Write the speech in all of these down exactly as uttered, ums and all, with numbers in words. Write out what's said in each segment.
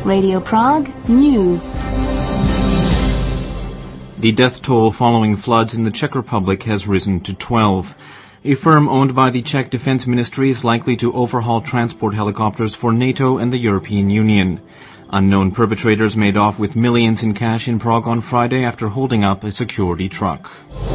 Radio Prague News. The death toll following floods in the Czech Republic has risen to twelve. A firm owned by the Czech Defense Ministry is likely to overhaul transport helicopters for NATO and the European Union. Unknown perpetrators made off with millions in cash in Prague on Friday after holding up a security truck.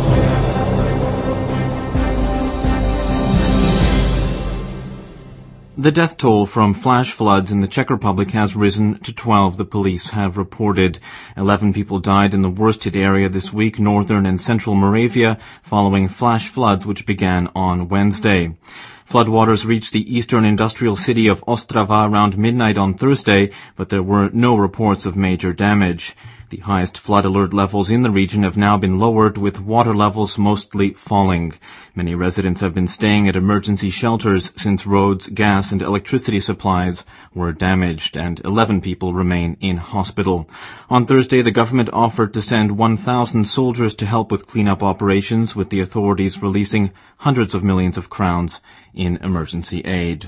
The death toll from flash floods in the Czech Republic has risen to twelve, the police have reported. Eleven people died in the worst-hit area this week, northern and central Moravia, following flash floods which began on Wednesday. Floodwaters reached the eastern industrial city of Ostrava around midnight on Thursday, but there were no reports of major damage. The highest flood alert levels in the region have now been lowered, with water levels mostly falling. Many residents have been staying at emergency shelters since roads, gas, and electricity supplies were damaged, and eleven people remain in hospital. On Thursday, the government offered to send one thousand soldiers to help with cleanup operations, with the authorities releasing hundreds of millions of crowns in emergency aid.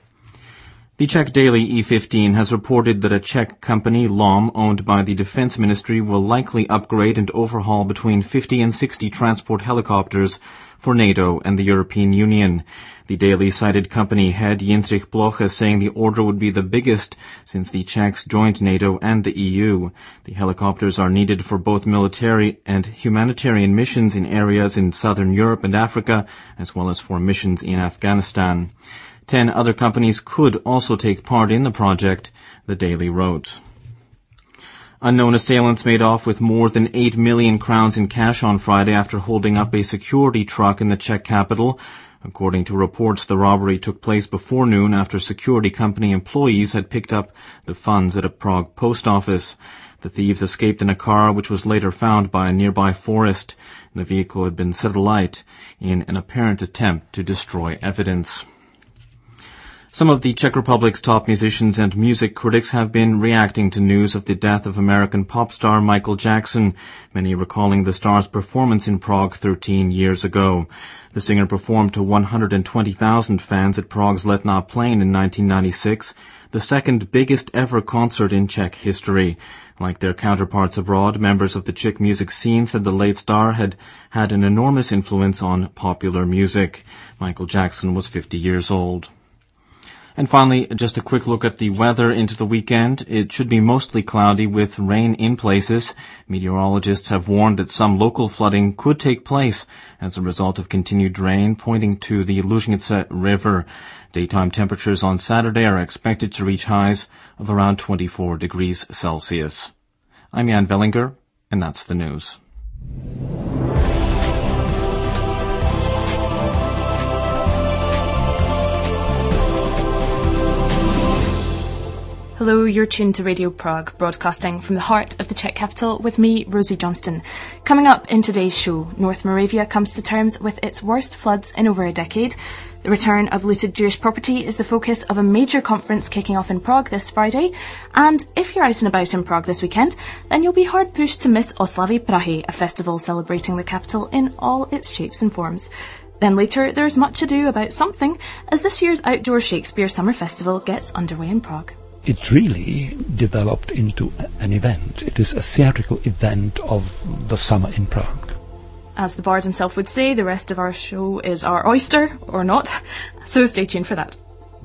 The Czech daily E fifteen has reported that a Czech company, L O M, owned by the Defense Ministry, will likely upgrade and overhaul between fifty and sixty transport helicopters for NATO and the European Union. The daily cited company head Jindřich Bloch as saying the order would be the biggest since the Czechs joined NATO and the E U. The helicopters are needed for both military and humanitarian missions in areas in southern Europe and Africa, as well as for missions in Afghanistan. Ten other companies could also take part in the project, the Daily wrote. Unknown assailants made off with more than eight million crowns in cash on Friday after holding up a security truck in the Czech capital. According to reports, the robbery took place before noon after security company employees had picked up the funds at a Prague post office. The thieves escaped in a car which was later found by a nearby forest. The vehicle had been set alight in an apparent attempt to destroy evidence. Some of the Czech Republic's top musicians and music critics have been reacting to news of the death of American pop star Michael Jackson, many recalling the star's performance in Prague thirteen years ago. The singer performed to one hundred twenty thousand fans at Prague's Letná Plain in nineteen ninety-six, the second biggest ever concert in Czech history. Like their counterparts abroad, members of the Czech music scene said the late star had had an enormous influence on popular music. Michael Jackson was fifty years old. And finally, just a quick look at the weather into the weekend. It should be mostly cloudy with rain in places. Meteorologists have warned that some local flooding could take place as a result of continued rain, pointing to the Lužnice River. Daytime temperatures on Saturday are expected to reach highs of around twenty-four degrees Celsius. I'm Jan Vellinger, and that's the news. Hello, you're tuned to Radio Prague, broadcasting from the heart of the Czech capital with me, Rosie Johnston. Coming up in today's show, North Moravia comes to terms with its worst floods in over a decade. The return of looted Jewish property is the focus of a major conference kicking off in Prague this Friday. And if you're out and about in Prague this weekend, then you'll be hard pushed to miss Oslavy Prahy, a festival celebrating the capital in all its shapes and forms. Then later, there's much ado about something, as this year's outdoor Shakespeare Summer Festival gets underway in Prague. It really developed into an event. It is a theatrical event of the summer in Prague. As the bard himself would say, the rest of our show is our oyster, or not, so stay tuned for that.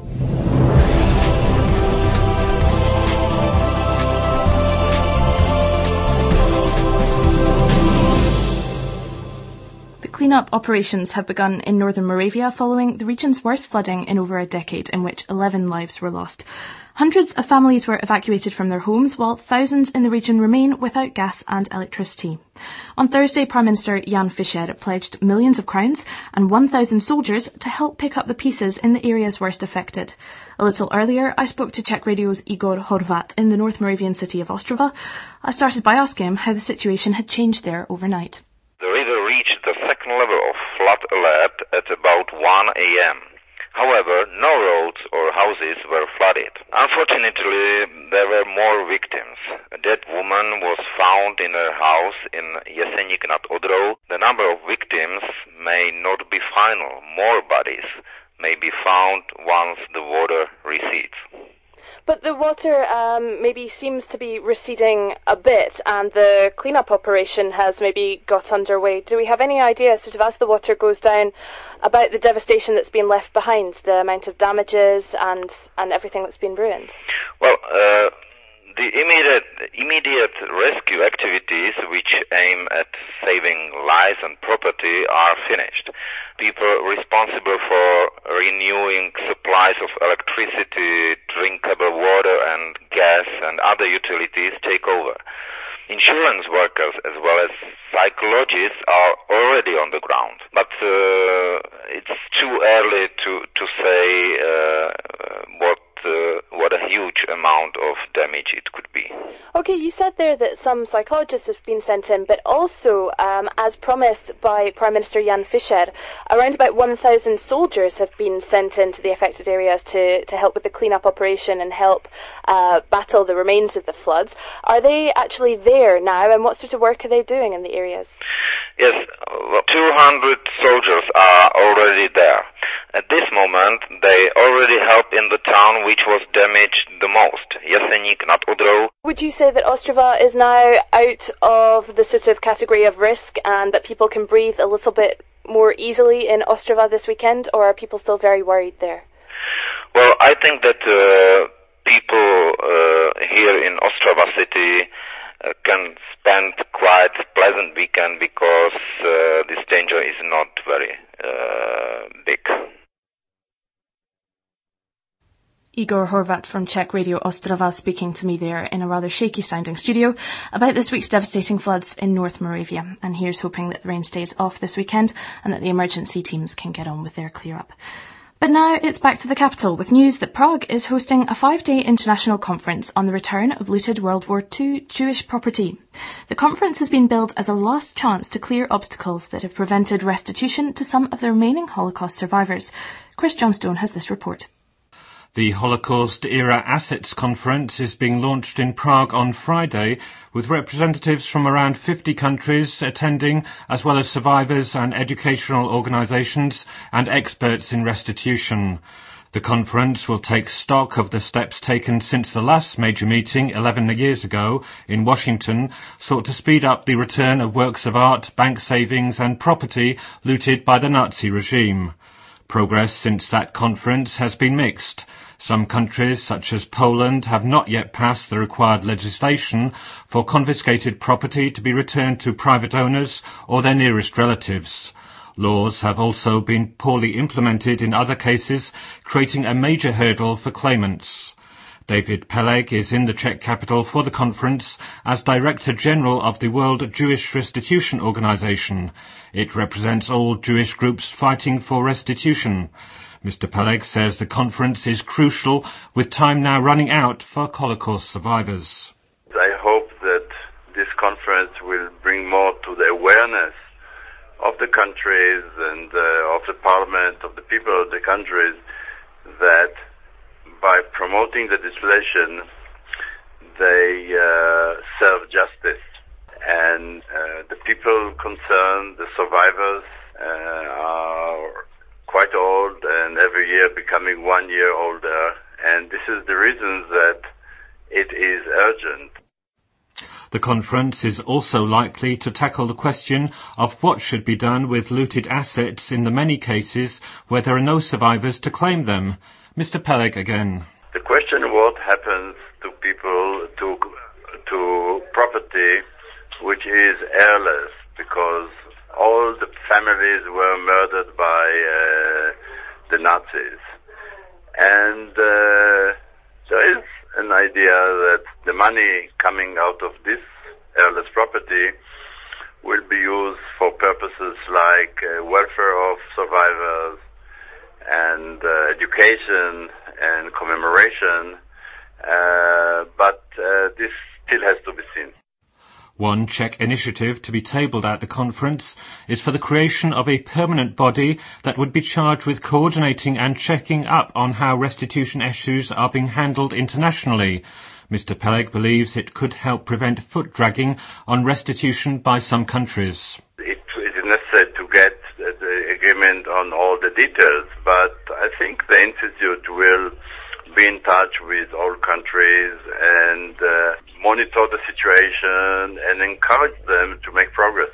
Clean-up operations have begun in northern Moravia following the region's worst flooding in over a decade, in which eleven lives were lost. Hundreds of families were evacuated from their homes, while thousands in the region remain without gas and electricity. On Thursday, Prime Minister Jan Fischer pledged millions of crowns and one thousand soldiers to help pick up the pieces in the areas worst affected. A little earlier, I spoke to Czech Radio's Igor Horvat in the North Moravian city of Ostrava. I started by asking him how the situation had changed there overnight. The river reached the second level of flood alert at about one a.m. However, no roads or houses were flooded. Unfortunately, there were more victims. A dead woman was found in her house in Jeseník nad Odrou. The number of victims may not be final. More bodies may be found once the water recedes. But the water um, maybe seems to be receding a bit, and the clean-up operation has maybe got underway. Do we have any idea, sort of as the water goes down, about the devastation that's been left behind, the amount of damages and, and everything that's been ruined? Well, uh, the immediate, immediate rescue activities, which aim at saving lives and property, are finished. People responsible for renewing supplies of electricity, drinkable water and gas and other utilities take over. Insurance workers as well as psychologists are already on the ground, but uh, it's too early to to say uh, what uh, what a huge amount of damage it could be. Okay, you said there that some psychologists have been sent in, but also, um, as promised by Prime Minister Jan Fischer, around about one thousand soldiers have been sent into the affected areas to, to help with the clean-up operation and help uh, battle the remains of the floods. Are they actually there now, and what sort of work are they doing in the areas? Yes, well, two hundred soldiers are already there. At this moment, they already help in the town which was damaged the most, Jeseník nad Odrou. Would you say that Ostrava is now out of the sort of category of risk and that people can breathe a little bit more easily in Ostrava this weekend, or are people still very worried there? Well, I think that uh, people uh, here in Ostrava city uh, can spend quite pleasant weekend because uh, this danger is not very uh, big. Igor Horvat from Czech Radio Ostrava speaking to me there in a rather shaky-sounding studio about this week's devastating floods in North Moravia. And here's hoping that the rain stays off this weekend and that the emergency teams can get on with their clear-up. But now it's back to the capital with news that Prague is hosting a five-day international conference on the return of looted World War Two Jewish property. The conference has been billed as a last chance to clear obstacles that have prevented restitution to some of the remaining Holocaust survivors. Chris Johnstone has this report. The Holocaust-era Assets Conference is being launched in Prague on Friday, with representatives from around fifty countries attending, as well as survivors and educational organisations and experts in restitution. The conference will take stock of the steps taken since the last major meeting eleven years ago in Washington sought to speed up the return of works of art, bank savings and property looted by the Nazi regime. Progress since that conference has been mixed. Some countries, such as Poland, have not yet passed the required legislation for confiscated property to be returned to private owners or their nearest relatives. Laws have also been poorly implemented in other cases, creating a major hurdle for claimants. David Peleg is in the Czech capital for the conference as Director General of the World Jewish Restitution Organization. It represents all Jewish groups fighting for restitution. Mister Peleg says the conference is crucial, with time now running out for Holocaust survivors. I hope that this conference will bring more to the awareness of the countries and uh, of the parliament, of the people of the countries, that by promoting the legislation, they uh, serve justice. And uh, the people concerned, the survivors, uh, are quite old and every year becoming one year older. And this is the reason that it is urgent. The conference is also likely to tackle the question of what should be done with looted assets in the many cases where there are no survivors to claim them. Mister Peleg again. The question what happens to people, to to property which is heirless, because all the families were murdered by uh, the Nazis. And uh, there is an idea that the money coming out of this heirless property will be used for purposes like uh, welfare of survivors and uh, education and commemoration, uh, but uh, this still has to be seen. One Czech initiative to be tabled at the conference is for the creation of a permanent body that would be charged with coordinating and checking up on how restitution issues are being handled internationally. Mister Peleg believes it could help prevent foot-dragging on restitution by some countries. It, it is necessary to get the agreement on all the details, but I think the Institute will be in touch with all countries and uh, monitor the situation and encourage them to make progress.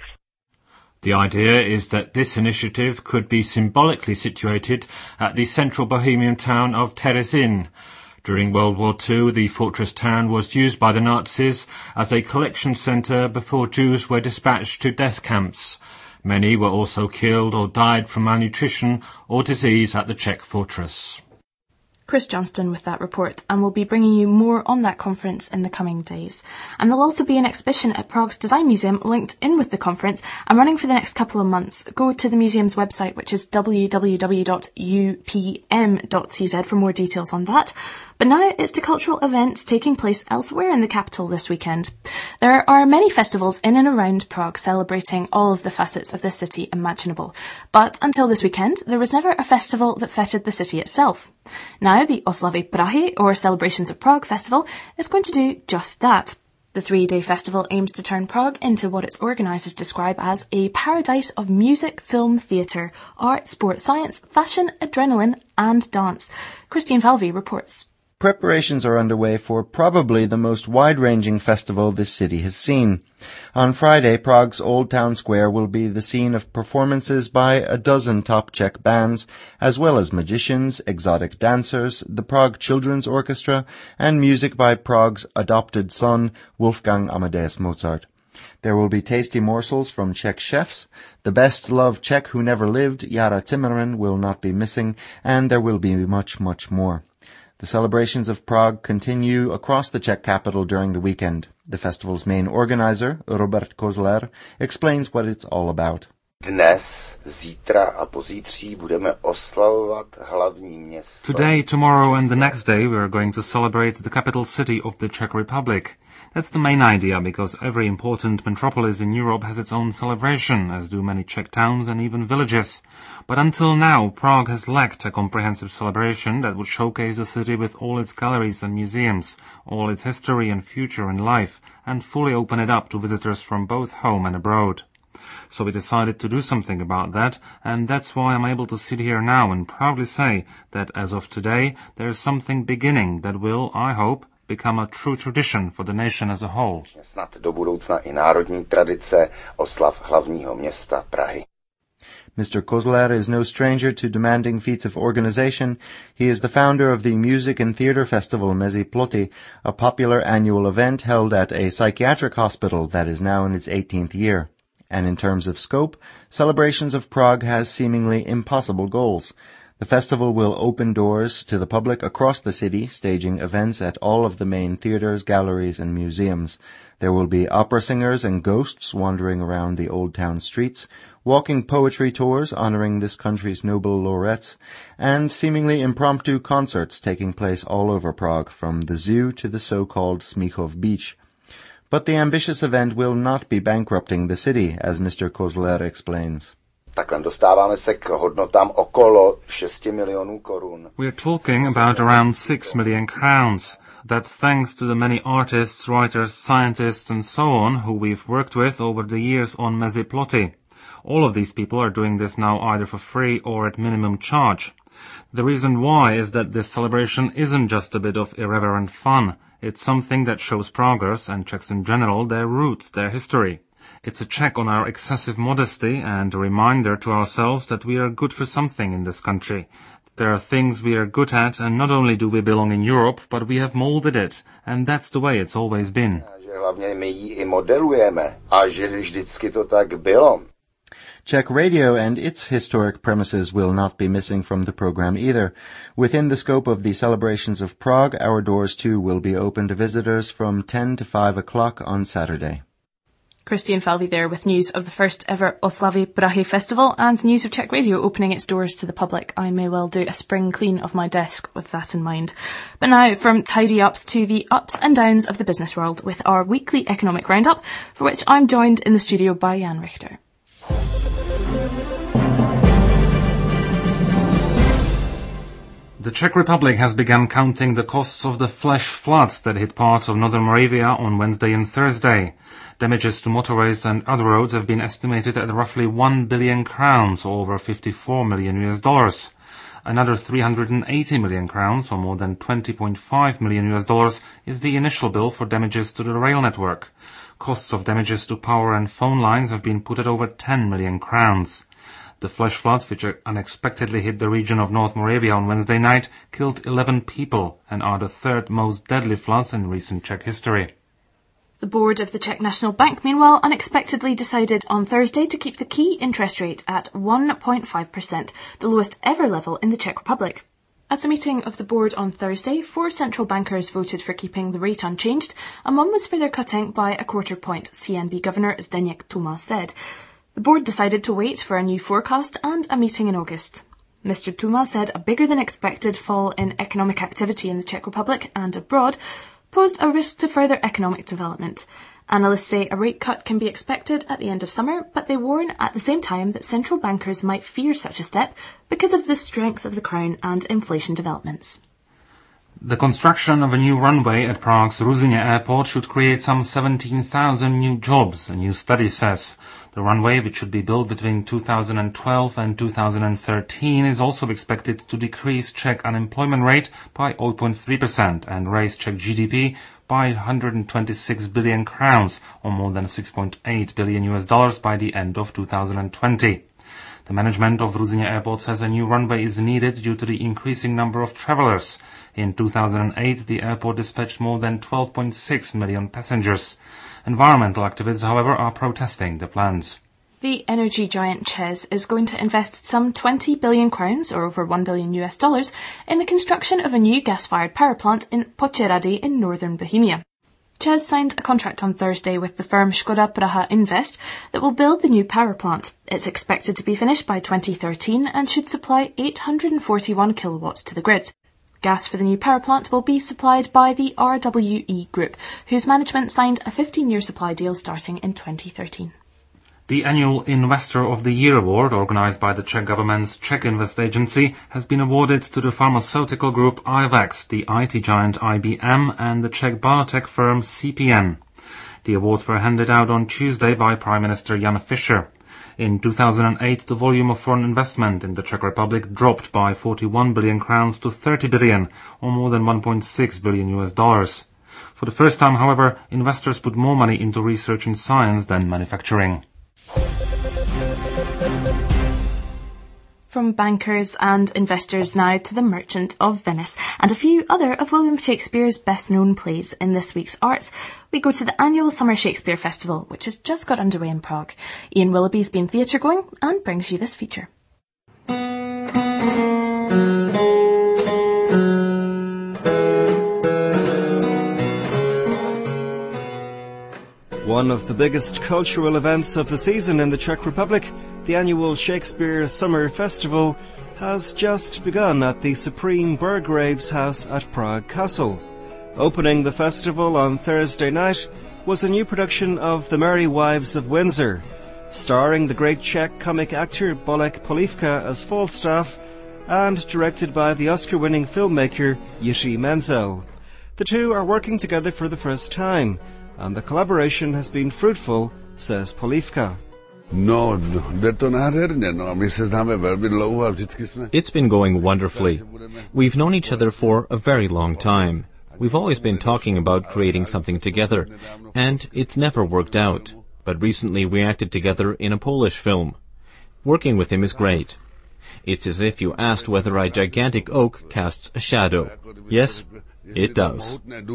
The idea is that this initiative could be symbolically situated at the central Bohemian town of Terezin. During World War Two, the fortress town was used by the Nazis as a collection centre before Jews were dispatched to death camps. Many were also killed or died from malnutrition or disease at the Czech fortress. Chris Johnston with that report, and we'll be bringing you more on that conference in the coming days. And there'll also be an exhibition at Prague's Design Museum linked in with the conference and running for the next couple of months. Go to the museum's website, which is w w w dot u p m dot c z for more details on that. But now it's to cultural events taking place elsewhere in the capital this weekend. There are many festivals in and around Prague celebrating all of the facets of the city imaginable. But until this weekend, there was never a festival that fetted the city itself. Now the Oslavy Prahy, or Celebrations of Prague Festival, is going to do just that. The three-day festival aims to turn Prague into what its organisers describe as a paradise of music, film, theatre, art, sport, science, fashion, adrenaline and dance. Christian Falvey reports. Preparations are underway for probably the most wide-ranging festival this city has seen. On Friday, Prague's Old Town Square will be the scene of performances by a dozen top Czech bands, as well as magicians, exotic dancers, the Prague Children's Orchestra, and music by Prague's adopted son, Wolfgang Amadeus Mozart. There will be tasty morsels from Czech chefs. The best-loved Czech who never lived, Jara Zimmerman, will not be missing, and there will be much, much more. The celebrations of Prague continue across the Czech capital during the weekend. The festival's main organizer, Robert Kozler, explains what it's all about. Dnes, zítra a pozítří budeme oslavovat hlavní město. Today, tomorrow and the next day we are going to celebrate the capital city of the Czech Republic. That's the main idea, because every important metropolis in Europe has its own celebration, as do many Czech towns and even villages. But until now, Prague has lacked a comprehensive celebration that would showcase the city with all its galleries and museums, all its history and future and life, and fully open it up to visitors from both home and abroad. So we decided to do something about that, and that's why I'm able to sit here now and proudly say that as of today, there is something beginning that will, I hope, become a true tradition for the nation as a whole. Snad do budoucna i národní tradice oslav hlavního města Prahy. Mister Kozler is no stranger to demanding feats of organization. He is the founder of the Music and Theatre Festival Mezi Ploty, a popular annual event held at a psychiatric hospital that is now in its eighteenth year. And in terms of scope, Celebrations of Prague has seemingly impossible goals. The festival will open doors to the public across the city, staging events at all of the main theatres, galleries and museums. There will be opera singers and ghosts wandering around the old town streets, walking poetry tours honoring this country's Nobel laureates, and seemingly impromptu concerts taking place all over Prague, from the zoo to the so-called Smíchov Beach. But the ambitious event will not be bankrupting the city, as Mister Kozler explains. Takhle dostáváme se k hodnotám okolo šest milionů korun. We're talking about around six million crowns. That's thanks to the many artists, writers, scientists and so on who we've worked with over the years on Mezi Ploty. All of these people are doing this now either for free or at minimum charge. The reason why is that this celebration isn't just a bit of irreverent fun. It's something that shows Praguers, and Czechs in general, their roots, their history. It's a check on our excessive modesty and a reminder to ourselves that we are good for something in this country. There are things we are good at, and not only do we belong in Europe, but we have molded it, and that's the way it's always been. Že hlavně my ji i modelujeme, a že vždycky to tak bylo. Czech Radio and its historic premises will not be missing from the program either. Within the scope of the Celebrations of Prague, our doors too will be open to visitors from ten to five o'clock on Saturday. Christian Falvey there with news of the first ever Oslavy Prahy Festival and news of Czech Radio opening its doors to the public. I may well do a spring clean of my desk with that in mind. But now from tidy-ups to the ups and downs of the business world with our weekly economic roundup, for which I'm joined in the studio by Jan Richter. The Czech Republic has begun counting the costs of the flash floods that hit parts of northern Moravia on Wednesday and Thursday. Damages to motorways and other roads have been estimated at roughly one billion crowns, or over fifty-four million U S dollars. Another three hundred eighty million crowns, or more than twenty point five million U S dollars, is the initial bill for damages to the rail network. Costs of damages to power and phone lines have been put at over ten million crowns. The flash floods, which unexpectedly hit the region of North Moravia on Wednesday night, killed eleven people and are the third most deadly floods in recent Czech history. The board of the Czech National Bank, meanwhile, unexpectedly decided on Thursday to keep the key interest rate at one point five percent, the lowest ever level in the Czech Republic. At a meeting of the board on Thursday, four central bankers voted for keeping the rate unchanged, and one was for their cutting by a quarter point, C N B Governor Zdeněk Tuma said. The board decided to wait for a new forecast and a meeting in August. Mister Tuma said a bigger-than-expected fall in economic activity in the Czech Republic and abroad posed a risk to further economic development. Analysts say a rate cut can be expected at the end of summer, but they warn at the same time that central bankers might fear such a step because of the strength of the crown and inflation developments. The construction of a new runway at Prague's Ruzyně airport should create some seventeen thousand new jobs, a new study says. The runway, which should be built between two thousand twelve and two thousand thirteen, is also expected to decrease Czech unemployment rate by zero point three percent and raise Czech G D P by one hundred twenty-six billion crowns, or more than six point eight billion U S dollars by the end of two thousand twenty. The management of Ruzyně Airport says a new runway is needed due to the increasing number of travelers. In two thousand eight, the airport dispatched more than twelve point six million passengers. Environmental activists, however, are protesting the plans. The energy giant ČEZ is going to invest some twenty billion crowns, or over one billion U S dollars, in the construction of a new gas-fired power plant in Počerady in northern Bohemia. ČEZ signed a contract on Thursday with the firm Škoda Praha Invest that will build the new power plant. It's expected to be finished by twenty thirteen and should supply eight hundred forty-one kilowatts to the grid. Gas for the new power plant will be supplied by the R W E Group, whose management signed a fifteen-year supply deal starting in twenty thirteen. The annual Investor of the Year award, organized by the Czech government's Czech Invest Agency, has been awarded to the pharmaceutical group Ivex, the I T giant I B M, and the Czech biotech firm C P N. The awards were handed out on Tuesday by Prime Minister Jan Fischer. In two thousand eight, the volume of foreign investment in the Czech Republic dropped by forty-one billion crowns to thirty billion, or more than one point six billion U S dollars. For the first time, however, investors put more money into research and science than manufacturing. From bankers and investors now to The Merchant of Venice and a few other of William Shakespeare's best-known plays in this week's arts. We go to the annual Summer Shakespeare Festival, which has just got underway in Prague. Ian Willoughby's been theatre going and brings you this feature. One of the biggest cultural events of the season in the Czech Republic, the annual Shakespeare Summer Festival, has just begun at the Supreme Burgraves House at Prague Castle. Opening the festival on Thursday night was a new production of The Merry Wives of Windsor, starring the great Czech comic actor Bolek Polívka as Falstaff and directed by the Oscar-winning filmmaker Jiří Menzel. The two are working together for the first time, and the collaboration has been fruitful, says Polívka. No, jde to nádherně, no, my se známe velmi dlouho a vždycky jsme... It's been going wonderfully. We've known each other for a very long time. We've always been talking about creating something together, and it's never worked out. But recently we acted together in a Polish film. Working with him is great. It's as if you asked whether a gigantic oak casts a shadow. Yes, it does.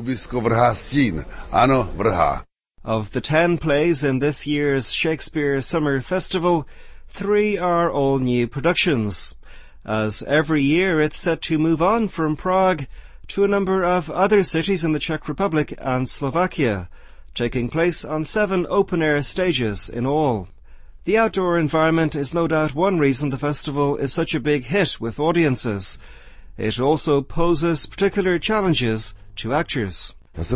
Of the ten plays in this year's Shakespeare Summer Festival, three are all new productions. As every year, it's set to move on from Prague to a number of other cities in the Czech Republic and Slovakia, taking place on seven open-air stages in all. The outdoor environment is no doubt one reason the festival is such a big hit with audiences. It also poses particular challenges to actors.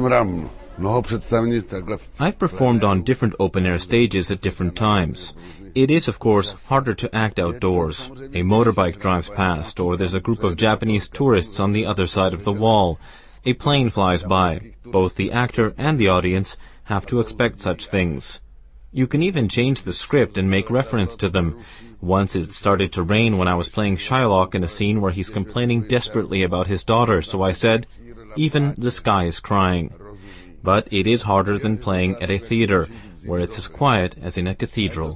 I've performed on different open-air stages at different times. It is, of course, harder to act outdoors. A motorbike drives past, or there's a group of Japanese tourists on the other side of the wall. A plane flies by. Both the actor and the audience have to expect such things. You can even change the script and make reference to them. Once it started to rain when I was playing Shylock in a scene where he's complaining desperately about his daughter, so I said, "Even the sky is crying." But it is harder than playing at a theater, where it's as quiet as in a cathedral.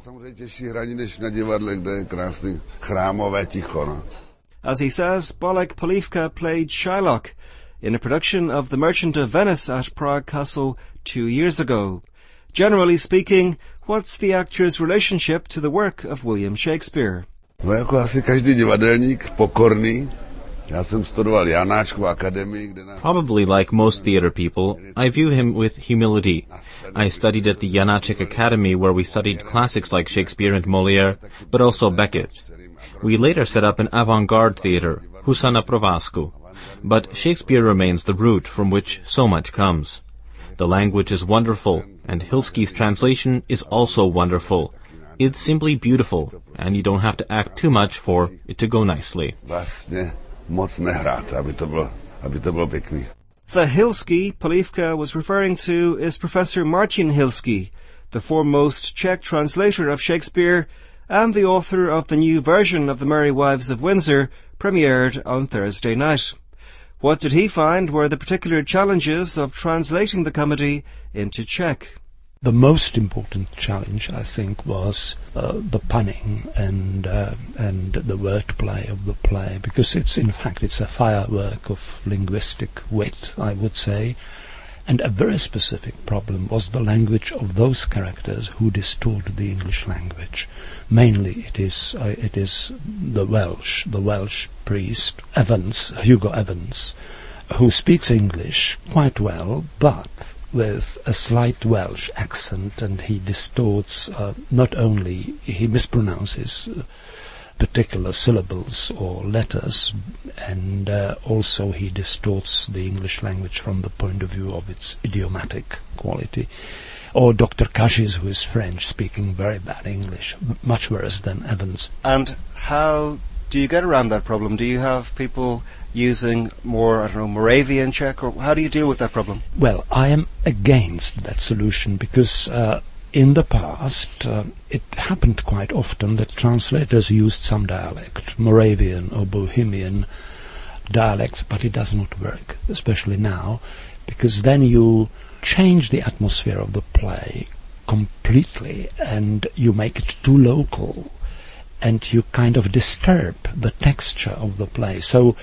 As he says, Bolek Polivka played Shylock in a production of The Merchant of Venice at Prague Castle two years ago. Generally speaking, what's the actor's relationship to the work of William Shakespeare? No jako asi každý divadelník, pokorný. Já jsem studoval Janáčkovu akademii, kde nás... Probably like most theater people, I view him with humility. I studied at the Janáček Academy, where we studied classics like Shakespeare and Molière, but also Beckett. We later set up an avant-garde theater, Husa na Provázku. But Shakespeare remains the root from which so much comes. The language is wonderful, and Hilsky's translation is also wonderful. It's simply beautiful, and you don't have to act too much for it to go nicely. Vlastně moc nehrát, aby to bylo, aby to bylo pěkný. The Hilsky Polivka was referring to is Professor Martin Hilsky, the foremost Czech translator of Shakespeare and the author of the new version of The Merry Wives of Windsor, premiered on Thursday night. What did he find were the particular challenges of translating the comedy into Czech? The most important challenge, I think, was uh, the punning and uh, and the wordplay of the play, because it's in fact it's a firework of linguistic wit, I would say. And a very specific problem was the language of those characters who distort the English language. Mainly it is uh, it is the Welsh, the Welsh priest, Evans, Hugo Evans, who speaks English quite well, but with a slight Welsh accent, and he distorts, uh, not only, he mispronounces uh, particular syllables or letters, and uh, also he distorts the English language from the point of view of its idiomatic quality. Or Doctor Kashis, who is French, speaking very bad English, much worse than Evans. And how do you get around that problem? Do you have people using more, I don't know, Moravian Czech, or how do you deal with that problem? Well, I am against that solution, because uh, in the past uh, it happened quite often that translators used some dialect, Moravian or Bohemian dialects, but it does not work, especially now, because then you change the atmosphere of the play completely and you make it too local, and you kind of disturb the texture of the play. So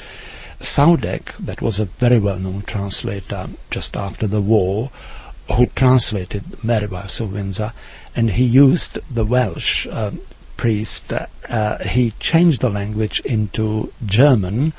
Saudek, that was a very well-known translator just after the war, who translated Merry Wives of Windsor, and he used the Welsh uh, priest. Uh, uh, he changed the language into German,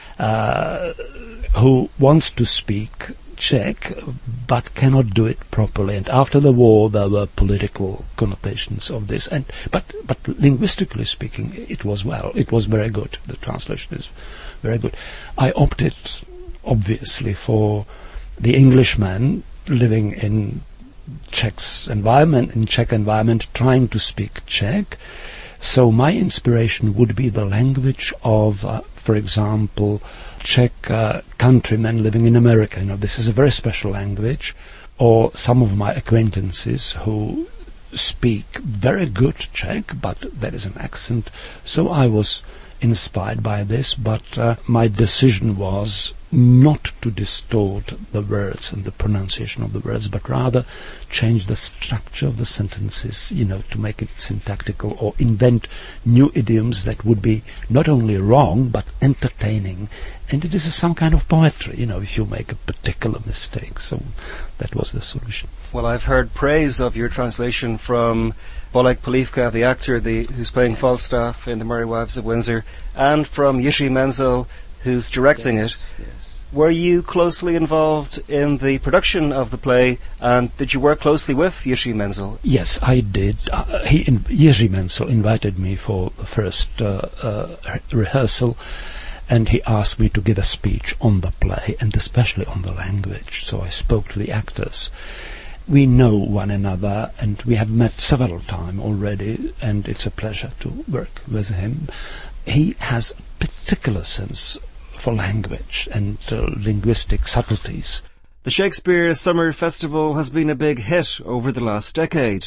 uh, who wants to speak Czech, but cannot do it properly. And after the war, there were political connotations of this. And but but linguistically speaking, it was well. It was very good. The translation is very good. I opted, obviously, for the Englishman living in Czech's environment, in Czech environment, trying to speak Czech. So my inspiration would be the language of, uh, for example, Czech uh, countrymen living in America. You know, this is a very special language. Or some of my acquaintances who speak very good Czech, but there is an accent. So I was inspired by this, but uh, my decision was not to distort the words and the pronunciation of the words, but rather change the structure of the sentences, you know, to make it syntactical, or invent new idioms that would be not only wrong, but entertaining. And it is a, some kind of poetry, you know, if you make a particular mistake. So that was the solution. Well, I've heard praise of your translation from Bolek Polivka, the actor the, who's playing Falstaff in The Merry Wives of Windsor, and from Jiří Menzel, who's directing yes, it. Yes. Were you closely involved in the production of the play, and did you work closely with Jiří Menzel? Yes, I did. Uh, he, in, Jiří Menzel invited me for the first uh, uh, rehearsal, and he asked me to give a speech on the play, and especially on the language. So I spoke to the actors. We know one another, and we have met several times already, and it's a pleasure to work with him. He has a particular sense for language and uh, linguistic subtleties. The Shakespeare Summer Festival has been a big hit over the last decade.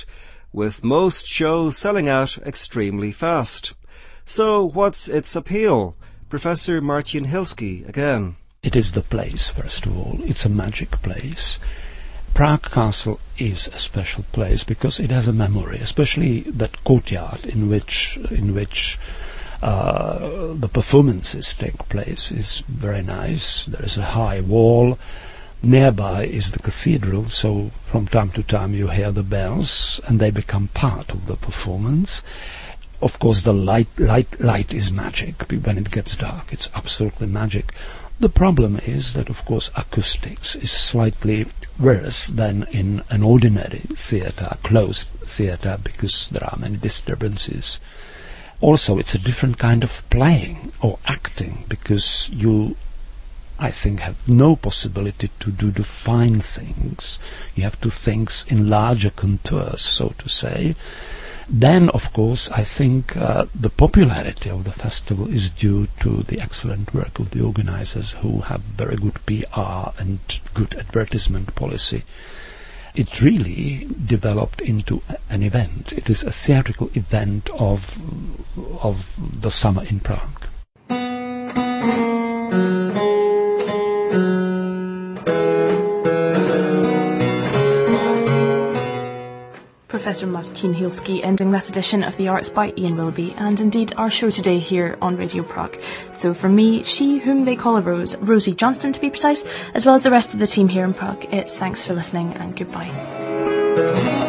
with most shows selling out extremely fast. So what's its appeal? Professor Martin Hilsky again. It is the place, first of all. It's a magic place. Prague Castle is a special place because it has a memory, especially that courtyard in which in which uh, the performances take place is very nice. There is a high wall. Nearby is the cathedral, so from time to time you hear the bells and they become part of the performance. Of course, the light, light, light is magic. When it gets dark, it's absolutely magic. The problem is that, of course, acoustics is slightly worse than in an ordinary theatre, closed theatre, because there are many disturbances. Also, it's a different kind of playing or acting, because you, I think, have no possibility to do the fine things. You have to think in larger contours, so to say. Then, of course, I think uh, the popularity of the festival is due to the excellent work of the organizers, who have very good P R and good advertisement policy. It really developed into an event. It is a theatrical event of of the summer in Prague. Professor Martin Hilsky ending that edition of The Arts by Ian Willoughby, and indeed our show today here on Radio Prague. So from me, she whom they call a Rose, Rosie Johnston to be precise, as well as the rest of the team here in Prague, it's thanks for listening and goodbye.